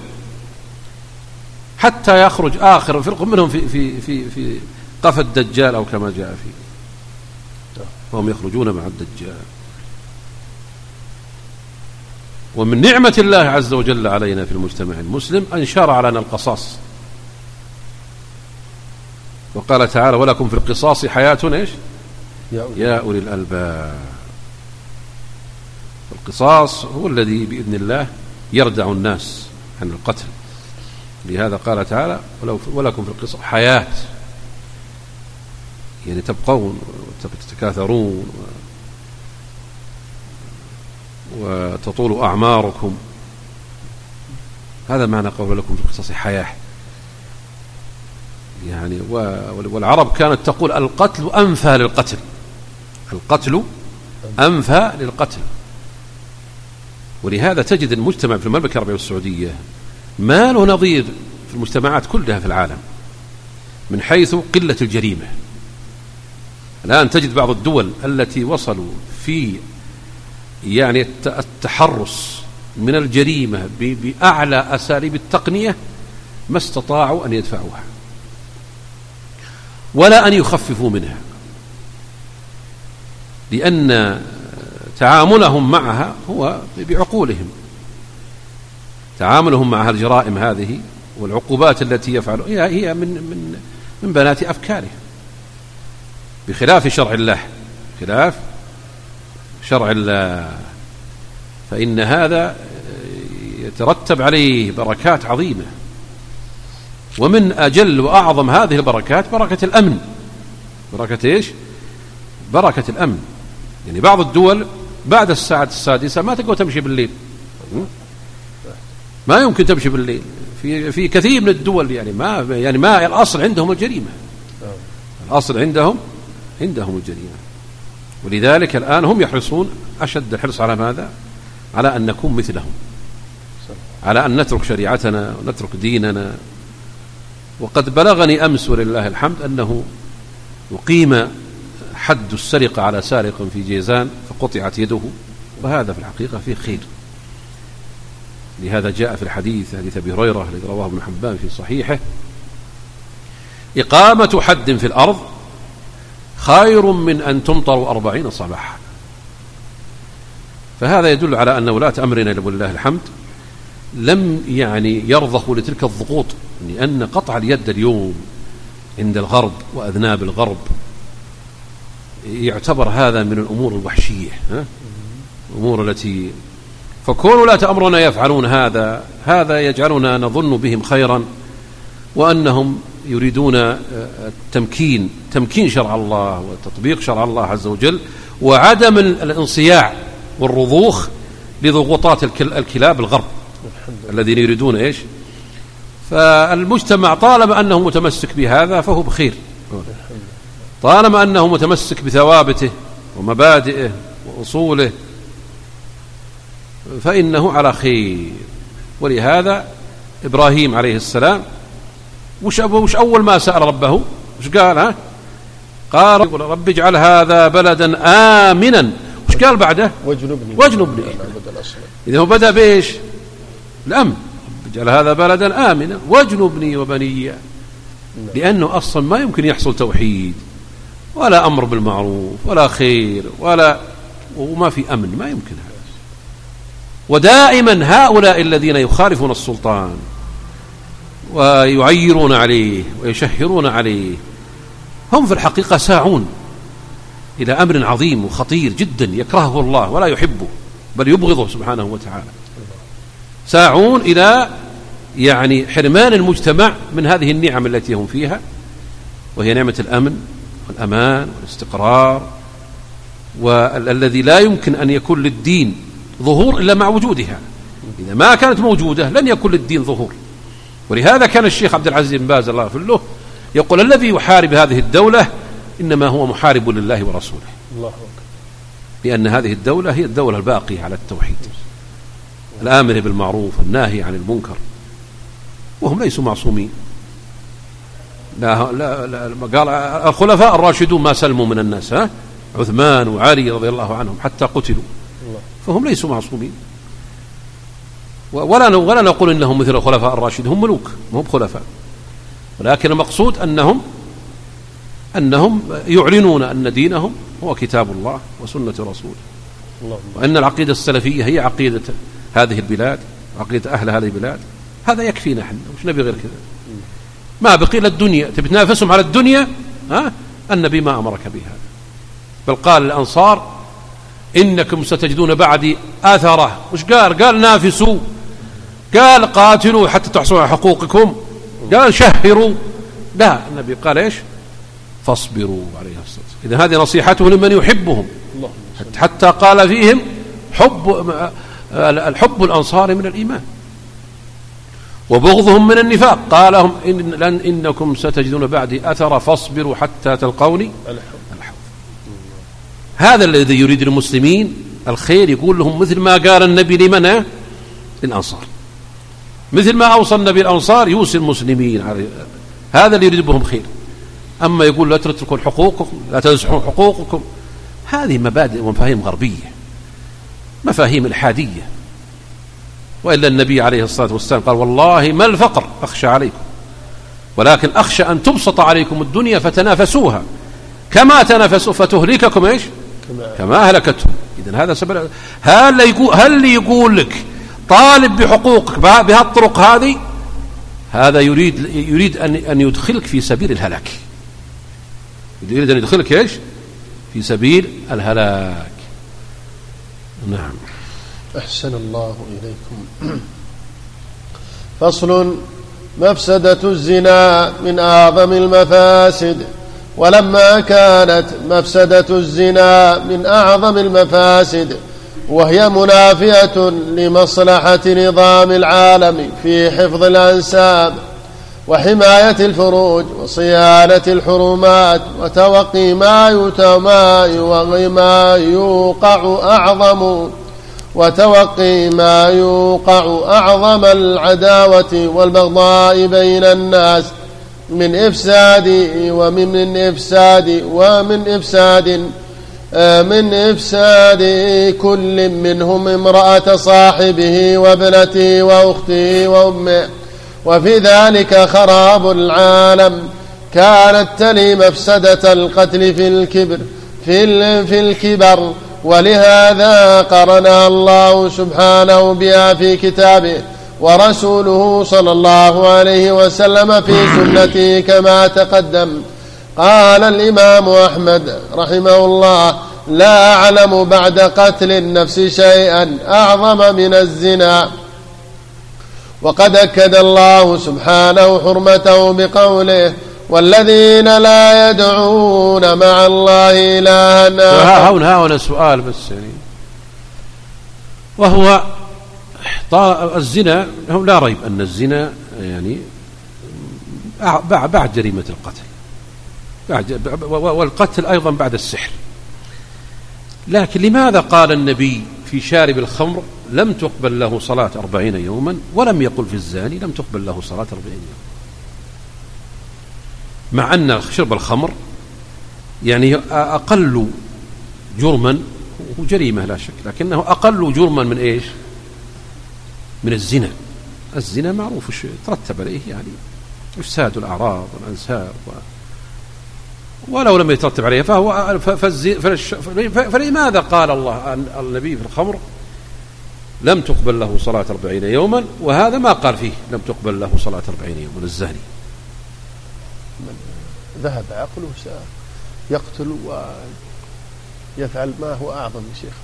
حتى يخرج آخر فرق منهم في في في في قفا الدجال، أو كما جاء فيه، وهم يخرجون مع الدجال. ومن نعمة الله عز وجل علينا في المجتمع المسلم أن شرع لنا القصاص، وقال تعالى: ولكم في القصاص حياة إيش؟ يا أولي الألباب. القصاص هو الذي بإذن الله يردع الناس عن القتل، لهذا قال تعالى: ولكم في القصاص حياة، يعني تبقون وتتكاثرون وتطول أعماركم. هذا معنى قول لكم في القصاص حياة، يعني والعرب كانت تقول: القتل أنفى للقتل، القتل أنفى للقتل. ولهذا تجد المجتمع في المملكة العربية السعودية ما له نظير في المجتمعات كلها في العالم من حيث قلة الجريمة. الآن تجد بعض الدول التي وصلوا في يعني التحرص من الجريمة بأعلى أساليب التقنية ما استطاعوا أن يدفعوها ولا أن يخففوا منها، لأن تعاملهم معها هو بعقولهم، تعاملهم مع الجرائم هذه والعقوبات التي يفعلون هي من من من بنات أفكارهم، بخلاف شرع الله، خلاف شرع الله، فإن هذا يترتب عليه بركات عظيمة. ومن أجل وأعظم هذه البركات بركة الأمن. بركة إيش؟ بركة الأمن. يعني بعض الدول بعد الساعة السادسة ما تقدر تمشي بالليل، ما يمكن تمشي بالليل في في كثير من الدول، يعني ما يعني ما الأصل عندهم الجريمة، الأصل عندهم عندهم الجريمة. ولذلك الآن هم يحرصون أشد الحرص على ماذا؟ على أن نكون مثلهم، على أن نترك شريعتنا ونترك ديننا. وقد بلغني أمس ولله الحمد أنه أقيم حد السرقة على سارق في جيزان فقطعت يده، وهذا في الحقيقة فيه خير. لهذا جاء في الحديث حديث أبي هريرة الذي رواه ابن حبان في صحيحه: إقامة حد في الأرض خير من أن تمطر أربعين صباحا. فهذا يدل على أن ولاة أمرنا ولله الحمد لم يعني يرضخوا لتلك الضغوط، لأن قطع اليد اليوم عند الغرب وأذناب الغرب يعتبر هذا من الأمور الوحشية، الأمور التي فكون ولاة أمرنا يفعلون هذا هذا يجعلنا نظن بهم خيرا، وأنهم يريدون التمكين تمكين شرع الله وتطبيق شرع الله عز وجل، وعدم الانصياع والرضوخ لضغوطات الكلاب الغرب الذين يريدون إيش. فالمجتمع طالما أنه متمسك بهذا فهو بخير، طالما أنه متمسك بثوابته ومبادئه وأصوله فإنه على خير. ولهذا إبراهيم عليه السلام وش, وش أول ما سأل ربه وش قال؟ ها؟ قال: رب اجعل هذا بلدا آمنا. وش قال بعده؟ واجنبني واجنبني. إذا هو بدأ بإيش؟ الأمن. رب اجعل هذا بلدا آمنا واجنبني وبني، لأنه أصلا ما يمكن يحصل توحيد ولا أمر بالمعروف ولا خير ولا وما في أمن، ما يمكن هذا. ودائما هؤلاء الذين يخالفون السلطان ويعيرون عليه ويشهرون عليه، هم في الحقيقة ساعون إلى أمر عظيم وخطير جدا يكرهه الله ولا يحبه بل يبغضه سبحانه وتعالى، ساعون إلى يعني حرمان المجتمع من هذه النعم التي هم فيها، وهي نعمة الأمن والأمان والاستقرار، والذي لا يمكن أن يكون للدين ظهور إلا مع وجودها، إذا ما كانت موجودة لن يكون للدين ظهور. ولهذا كان الشيخ عبد العزيز بن باز الله يغفر له يقول الذي يحارب هذه الدولة إنما هو محارب لله ورسوله، لأن هذه الدولة هي الدولة الباقية على التوحيد الآمر بالمعروف والناهي عن المنكر، وهم ليسوا معصومين. لا لا لا قال الخلفاء الراشدون ما سلموا من الناس، ها عثمان وعلي رضي الله عنهم حتى قتلوا، فهم ليسوا معصومين. ولا ولا نقول انهم مثل الخلفاء الراشدين، هم ملوك ما هم خلفاء، ولكن المقصود انهم انهم يعلنون ان دينهم هو كتاب الله وسنة رسوله، وان العقيدة السلفية هي عقيدة هذه البلاد، عقيدة اهل هذه البلاد. هذا يكفينا احنا، وش نبي غير كذا؟ ما بقي للدنيا، تبي تنافسهم على الدنيا؟ ها النبي ما امرك بها، بل قال الأنصار إنكم ستجدون بعدي آثرة. وش قال؟ قال نافسوا، قال قاتلوا حتى تحصلوا على حقوقكم، قال شهروا. لا، النبي قال إيش؟ فاصبروا عليه الصلاة والسلام. إذن هذه نصيحته لمن يحبهم، حتى قال فيهم حب الحب الأنصار من الإيمان وبغضهم من النفاق، قال لهم إن لن إنكم ستجدون بعدي أثر فاصبروا حتى تلقوني الحوض. هذا الذي يريد المسلمين الخير، يقول لهم مثل ما قال النبي لمن؟ للأنصار، مثل ما أوصى النبي الأنصار يوصي المسلمين عليه. هذا اللي يريد بهم خير. أما يقول لا تتركوا حقوقكم، لا تنسحوا حقوقكم، هذه مبادئ ومفاهيم غربية، مفاهيم الحادية. وإلا النبي عليه الصلاة والسلام قال والله ما الفقر أخشى عليكم، ولكن أخشى أن تبسط عليكم الدنيا فتنافسوها كما تنافسوا فتهلككم إيش كما أهلكتهم. إذن هذا سبب. هل يقول, هل يقول لك طالب بحقوقك بهالطرق هذه، هذا يريد يريد أن أن يدخلك في سبيل الهلاك، يريد أن يدخلك إيش في سبيل الهلاك. نعم. أحسن الله إليكم. فصل: مفسدة الزنا من أعظم المفاسد. ولما كانت مفسدة الزنا من أعظم المفاسد وهي منافية لمصلحة نظام العالم في حفظ الأنساب وحماية الفروج وصيانة الحرمات وتوقي ما يتماي وما يوقع أعظم وتوقي ما يوقع أعظم العداوة والبغضاء بين الناس من إفساد ومن إفساد ومن إفساد من إفساد كل منهم امرأة صاحبه وابنته وأخته وأمه، وفي ذلك خراب العالم. كانت تلي مفسدة القتل في الكبر في في الكبر ولهذا قرنا الله سبحانه بها في كتابه، ورسوله صلى الله عليه وسلم في سنته كما تقدم. قال الإمام أحمد رحمه الله: لا أعلم بعد قتل النفس شيئا أعظم من الزنا. وقد أكد الله سبحانه حرمته بقوله: والذين لا يدعون مع الله إلها آخر. هنا هنا سؤال بس يعني، وهو الزنا لا ريب أن الزنا يعني بعد جريمة القتل، والقتل أيضا بعد السحر. لكن لماذا قال النبي في شارب الخمر لم تقبل له صلاة أربعين يوما، ولم يقل في الزاني لم تقبل له صلاة أربعين يوما، مع أن شرب الخمر يعني أقل جرما وجريمة لا شك، لكنه أقل جرما من إيش؟ من الزنا. الزنا معروف شيء ترتب عليه يعني إفساد الأعراض والأنساب، و... ولو لم يترتب عليه فهو فالز... فلش... فلماذا قال الله النبي في الخمر لم تقبل له صلاة أربعين يوما، وهذا ما قال فيه لم تقبل له صلاة أربعين يوما الزاني. من ذهب عقله يقتل ويفعل ما هو أعظم يا شيخ.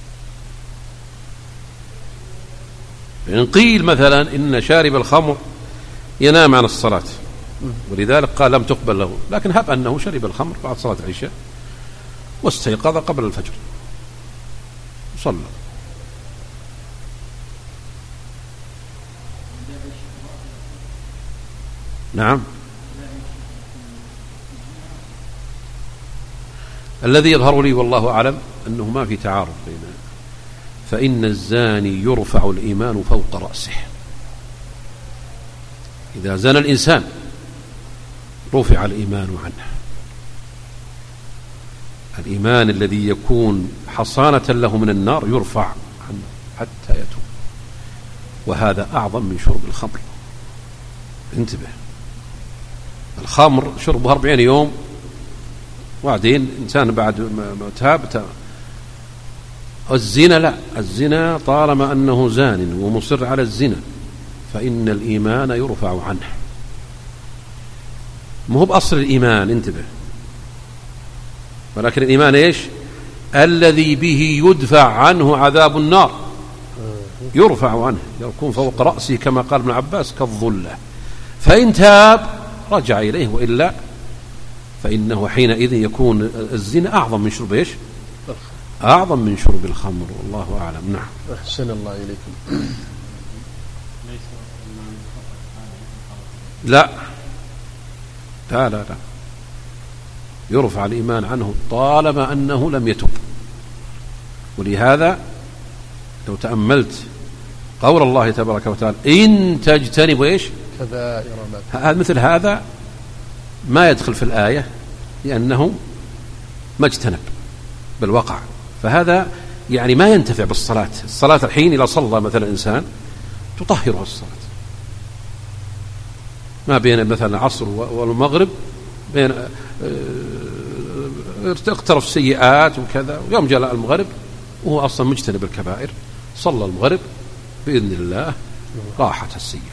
إن قيل مثلا إن شارب الخمر ينام عن الصلاة ولذلك قال لم تقبل له، لكن هب أنه شرب الخمر بعد صلاة العشاء واستيقظ قبل الفجر صلى. نعم. الذي يظهر لي والله أعلم أنه ما في تعارض بيننا، فإن الزاني يرفع الإيمان فوق رأسه. إذا زنى الإنسان رفع الإيمان عنه، الإيمان الذي يكون حصانة له من النار يرفع عنه حتى يتوب، وهذا أعظم من شرب الخمر. انتبه، الخمر شربها أربعين يوم وبعدين إنسان بعد ما تاب تاب. الزنا لا، الزنا طالما أنه زان ومصر على الزنا فإن الإيمان يرفع عنه، مو بأصل الإيمان، انتبه، ولكن الإيمان إيش؟ الذي به يدفع عنه عذاب النار يرفع عنه، يكون فوق رأسه كما قال ابن عباس كالظلة، فإن تاب رجع إليه، وإلا فإنه حينئذ يكون الزنا أعظم من شرب إيش؟ أعظم من شرب الخمر، والله أعلم. نعم. أحسن الله إليكم. لا لا لا لا يرفع الإيمان عنه طالما أنه لم يتب. ولهذا لو تأملت قول الله تبارك وتعالى إن تجتنبوا إيش؟ كبائر ما، مثل هذا ما يدخل في الآية لأنه ما اجتنب بالوقع، فهذا يعني ما ينتفع بالصلاة. الصلاة الحين إذا صلى مثلا إنسان تطهره الصلاة ما بين مثلا العصر والمغرب، بين اقترف السيئات وكذا، ويوم جاء المغرب وهو أصلا مجتنب الكبائر صلى المغرب بإذن الله راحت السيئات.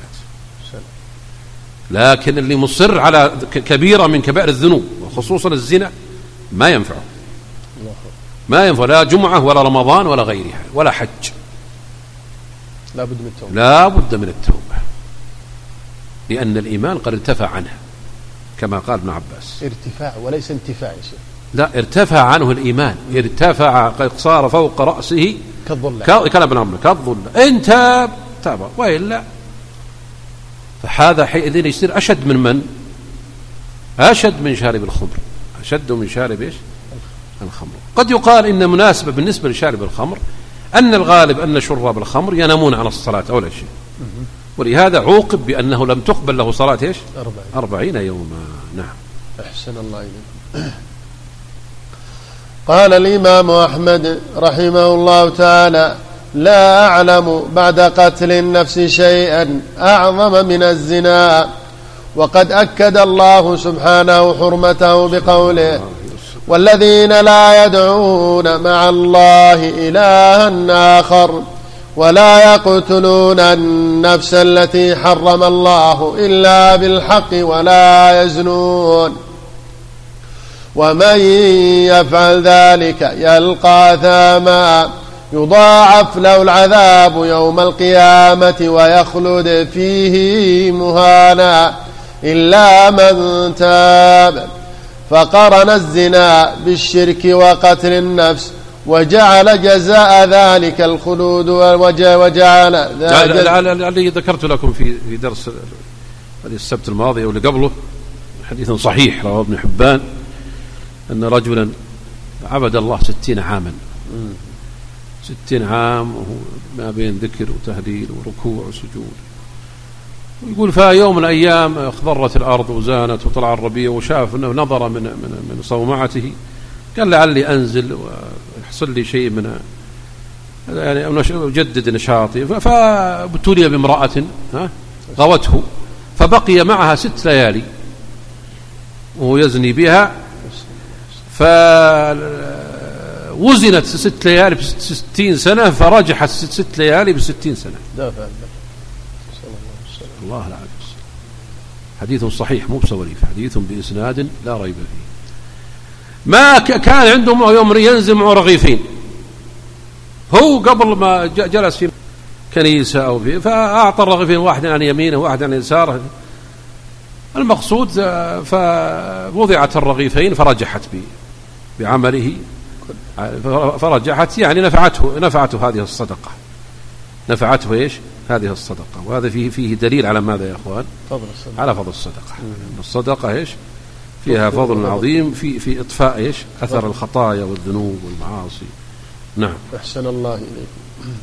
لكن اللي مصر على كبيرة من كبائر الذنوب وخصوصا الزنا ما ينفعه، ما ينفع لا جمعة ولا رمضان ولا غيرها ولا حج، لا بد من التوبة، لا بد من التوبة، لأن الإيمان قد ارتفع عنه كما قال ابن عباس. ارتفاع وليس انتفاع يا شيخ. لا، ارتفع عنه الإيمان، ارتفع قد صار فوق رأسه كالظلة، كلام ابن عباس كالظلة، إن تاب تاب وإلا فهذا حينئذ يصير أشد من من؟ أشد من شارب الخمر، أشد من شارب إيش؟ الخمر. قد يقال إن مناسبة بالنسبة لشارب الخمر أن الغالب أن شراب الخمر ينامون عن الصلاة أو لا شيء، ولهذا عوقب بأنه لم تقبل له صلاة إيش؟ أربعين, أربعين يوما. نعم. أحسن الله إليكم. قال الإمام أحمد رحمه الله تعالى لا أعلم بعد قتل النفس شيئا أعظم من الزنا، وقد أكد الله سبحانه حرمته بقوله والذين لا يدعون مع الله إلها آخر ولا يقتلون النفس التي حرم الله إلا بالحق ولا يزنون ومن يفعل ذلك يلقى أثاما يضاعف له العذاب يوم القيامة ويخلد فيه مهانا إلا من تاب، فقرن الزنا بالشرك وقتل النفس وجعل جزاء ذلك الخلود وجعل الذي ذكرت لكم في في درس السبت الماضي واللي قبله حديث صحيح رواه ابن حبان أن رجلا عبد الله ستين عاما ستين عام وهو ما بين ذكر وتهليل وركوع وسجود، ويقول فيها يوم من الأيام اخضرت الأرض وزانت وطلع الربيع وشاف أنه نظر من من من صومعته قال لعلي أنزل ويحصل لي شيء من يعني أجدد نشاطي، فابتلي بامرأة غوته فبقي معها ست ليالي وهو يزني بها، ف وزنت ست ليالي بستين سنة فرجحت ست ليالي بستين سنة. دافع الله العافية. حديث صحيح مو بسواليف، حديث بإسناد لا ريب فيه. ما كان عندهم يوم ينزل معه رغيفين، هو قبل ما جلس في كنيسة أو في فأعطى الرغيفين واحد عن يمينه وواحد عن يساره. المقصود فوضعت الرغيفين فرجحت بعمله، فرجحت يعني نفعته نفعته هذه الصدقة، نفعته إيش هذه الصدقة. وهذا فيه فيه دليل على ماذا يا أخوان؟ فضل الصدقة. على فضل الصدقة. الصدقة إيش فيها فضل عظيم في في إطفاء إيش أثر الخطايا والذنوب والمعاصي. نعم. أحسن الله إليكم.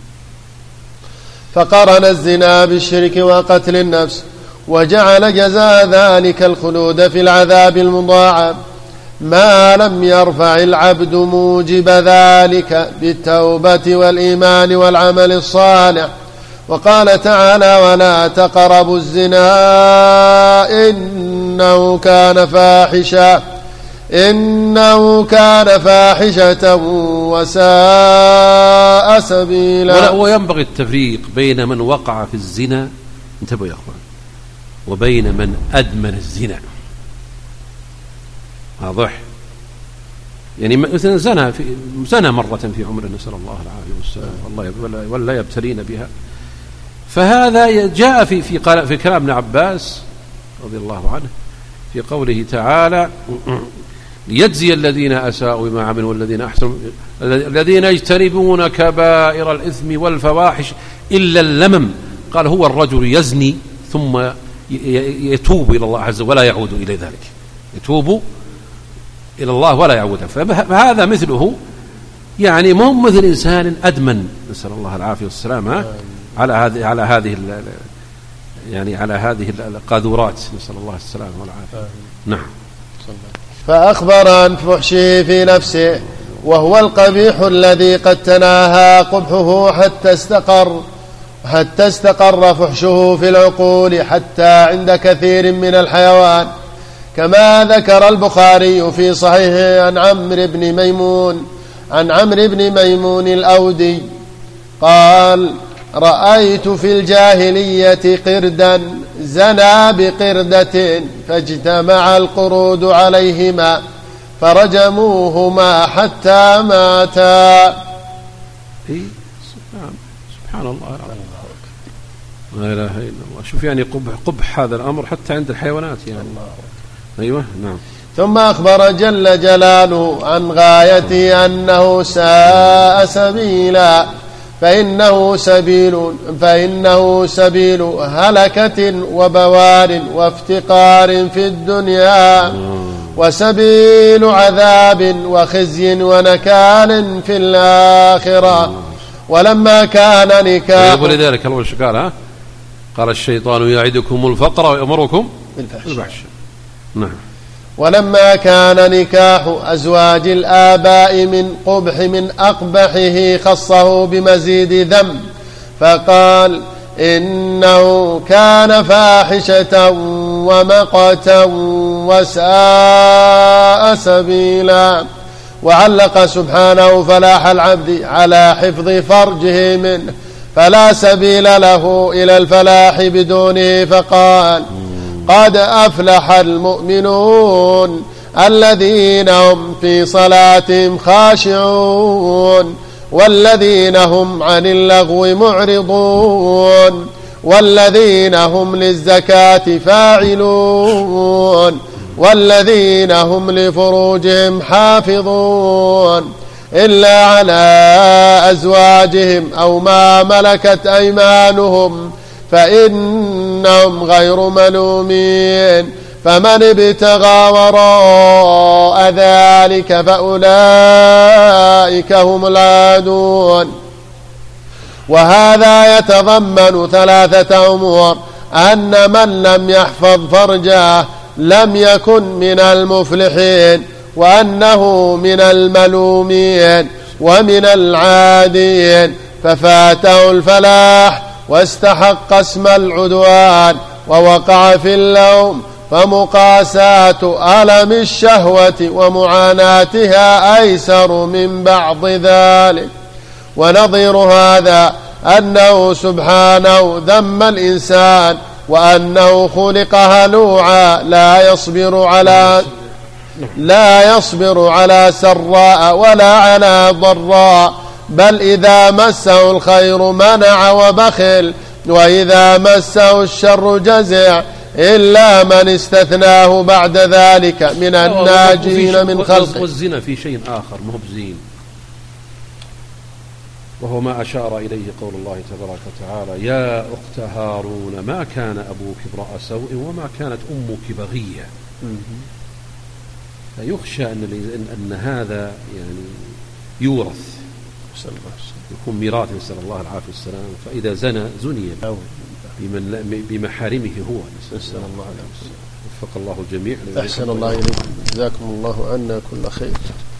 فقرن الزنا بالشرك وقتل النفس، وجعل جزاء ذلك الخلود في العذاب المضاعف، ما لم يرفع العبد موجب ذلك بالتوبة والإيمان والعمل الصالح. وقال تعالى: ولا تقربوا الزنا إنه كان فاحشة إنه كان فاحشة وساء سبيلا. وينبغي التفريق بين من وقع في الزنا، انتبهوا يا أخوان، وبين من أدمن الزنا. واضح؟ يعني مثلا زنا في زنا مرة في عمره، نسأل الله العافية والسلام، والله ولا يبتلين بها. فهذا جاء في في في كلام ابن عباس رضي الله عنه في قوله تعالى: ليجزي الذين أساءوا بما عملوا والذين أحسنوا الذين يجتنبون كبائر الإثم والفواحش إلا اللمم. قال: هو الرجل يزني ثم يتوب إلى الله عز وجل ولا يعود إلى ذلك، يتوب إلى الله ولا يعود. فهذا مثله، يعني مو مثل إنسان أدمن، نسأل الله العافية والسلامة، على هذه على هذه يعني على هذه القاذورات، نسأل الله السلامة والعافية. نعم. فأخبر عن فحشه في نفسه، وهو القبيح الذي قد تناهى قبحه حتى استقر حتى استقر فحشه في العقول، حتى عند كثير من الحيوان، كما ذكر البخاري في صحيحه عن عمرو بن ميمون عن عمرو بن ميمون الأودي قال: رأيت في الجاهلية قردا زنا بقردة، فاجتمع القرود عليهما فرجموهما حتى ماتا. سبحان الله، لا إله إلا الله. شوف يعني قبح, قبح هذا الأمر حتى عند الحيوانات يعني. أيوة نعم. ثم أخبر جل جلاله عن غايته أنه ساء سبيلا، فإنه سبيل فإنه سبيل هلكة وبوار وافتقار في الدنيا، وسبيل عذاب وخزي ونكال في الآخرة. ولما كان نكاح، يقول لذلك الله قال ها قال: الشيطان يعدكم الفقر ويأمركم بالفحشاء. نعم. ولما كان نكاح أزواج الآباء من قبح من أقبحه خصه بمزيد ذنب، فقال: إنه كان فاحشة ومقتا وساء سبيلا. وعلق سبحانه فلاح العبد على حفظ فرجه منه، فلا سبيل له إلى الفلاح بدونه، فقال: قد أفلح المؤمنون الذين هم في صلاتهم خاشعون، والذين هم عن اللغو معرضون، والذين هم للزكاة فاعلون، والذين هم لفروجهم حافظون، إلا على أزواجهم أو ما ملكت أيمانهم فإنهم غير ملومين. فمن ابتغى وراء ذلك فأولئك هم العادون. وهذا يتضمن ثلاثة أمور: أن من لم يحفظ فرجه لم يكن من المفلحين، وأنه من الملومين ومن العادين، ففاته الفلاح واستحق اسم العدوان ووقع في اللوم، فمقاساة ألم الشهوة ومعاناتها أيسر من بعض ذلك. ونظير هذا أنه سبحانه ذم الإنسان وأنه خلق هلوعا لا يصبر على لا يصبر على سراء ولا على ضراء، بل إذا مسه الخير منع وبخل، وإذا مسه الشر جزع، إلا من استثناه بعد ذلك من الناجين من خلقه. والزنا في شيء آخر مو بزين، وهو ما أشار إليه قول الله تبارك وتعالى: يا أخت هارون ما كان أبوك امرأ سوء وما كانت أمك بغية. فيخشى أن, أن هذا يعني يورث، يكون ميراث، نسأل الله العافية والسلام. فإذا زنى زني بمحارمه هو، نسأل الله العافية. وفق الله الجميع. أحسن الله إليكم، جزاكم الله عنا كل خير.